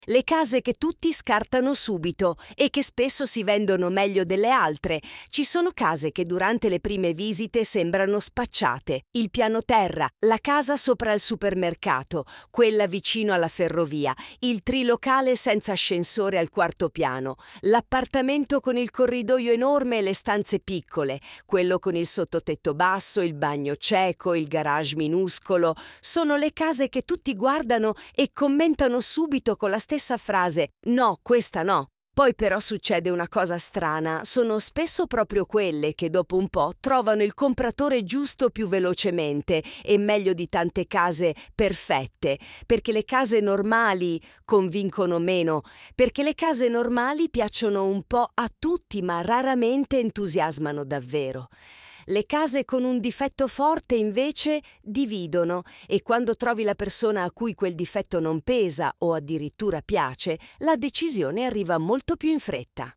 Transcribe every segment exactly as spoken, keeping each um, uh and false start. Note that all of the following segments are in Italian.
Le case che tutti scartano subito e che spesso si vendono meglio delle altre. Ci sono case che durante le prime visite sembrano spacciate. Il piano terra, la casa sopra il supermercato, quella vicino alla ferrovia, il trilocale senza ascensore al quarto piano, l'appartamento con il corridoio enorme e le stanze piccole, quello con il sottotetto basso, il bagno cieco, il garage minuscolo. Sono le case che tutti guardano e commentano subito con la stessa frase: no, questa no. Poi però succede una cosa strana, sono spesso proprio quelle che dopo un po' trovano il compratore giusto più velocemente e meglio di tante case perfette, perché le case normali convincono meno, perché le case normali piacciono un po' a tutti ma raramente entusiasmano davvero. Le case con un difetto forte invece dividono e quando trovi la persona a cui quel difetto non pesa o addirittura piace, la decisione arriva molto più in fretta.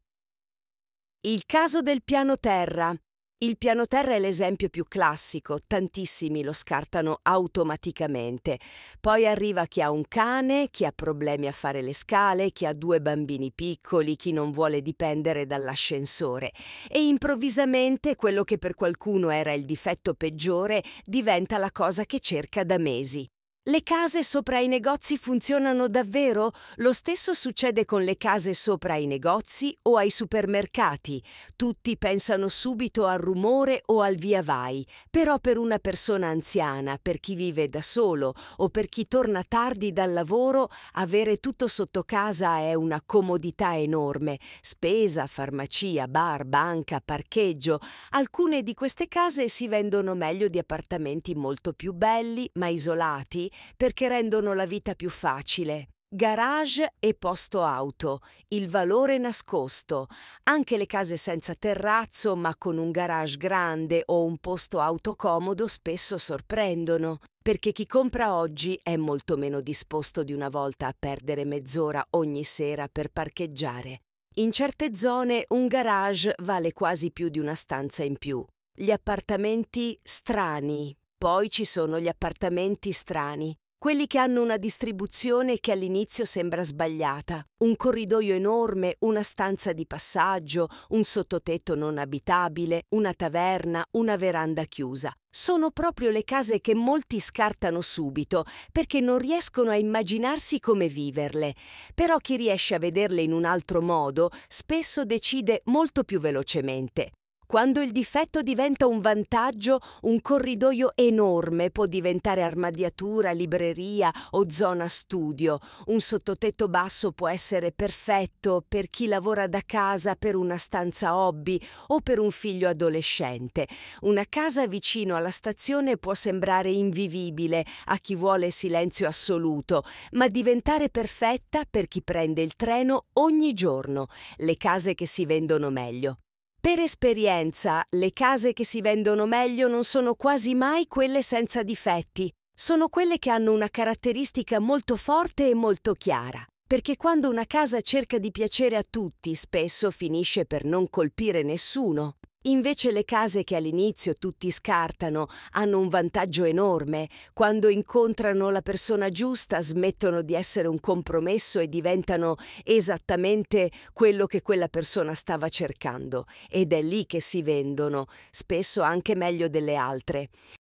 Il caso del piano terra. Il piano terra è l'esempio più classico, tantissimi lo scartano automaticamente. Poi arriva chi ha un cane, chi ha problemi a fare le scale, chi ha due bambini piccoli, chi non vuole dipendere dall'ascensore. E improvvisamente quello che per qualcuno era il difetto peggiore diventa la cosa che cerca da mesi. Le case sopra i negozi funzionano davvero? Lo stesso succede con le case sopra ai negozi o ai supermercati. Tutti pensano subito al rumore o al via vai, però per una persona anziana, per chi vive da solo o per chi torna tardi dal lavoro, avere tutto sotto casa è una comodità enorme. Spesa, farmacia, bar, banca, parcheggio. Alcune di queste case si vendono meglio di appartamenti molto più belli, ma isolati, perché rendono la vita più facile. Garage e posto auto, il valore nascosto. Anche le case senza terrazzo ma con un garage grande o un posto auto comodo spesso sorprendono, perché chi compra oggi è molto meno disposto di una volta a perdere mezz'ora ogni sera per parcheggiare. In certe zone un garage vale quasi più di una stanza in più. Gli appartamenti strani. Poi ci sono gli appartamenti strani, quelli che hanno una distribuzione che all'inizio sembra sbagliata, un corridoio enorme, una stanza di passaggio, un sottotetto non abitabile, una taverna, una veranda chiusa. Sono proprio le case che molti scartano subito perché non riescono a immaginarsi come viverle. Però chi riesce a vederle in un altro modo spesso decide molto più velocemente. Quando il difetto diventa un vantaggio, un corridoio enorme può diventare armadiatura, libreria o zona studio. Un sottotetto basso può essere perfetto per chi lavora da casa per una stanza hobby o per un figlio adolescente. Una casa vicino alla stazione può sembrare invivibile a chi vuole silenzio assoluto, ma diventare perfetta per chi prende il treno ogni giorno. Le case che si vendono meglio. Per esperienza, le case che si vendono meglio non sono quasi mai quelle senza difetti. Sono quelle che hanno una caratteristica molto forte e molto chiara. Perché quando una casa cerca di piacere a tutti, spesso finisce per non colpire nessuno. Invece le case che all'inizio tutti scartano hanno un vantaggio enorme. Quando incontrano la persona giusta smettono di essere un compromesso e diventano esattamente quello che quella persona stava cercando. Ed è lì che si vendono, spesso anche meglio delle altre.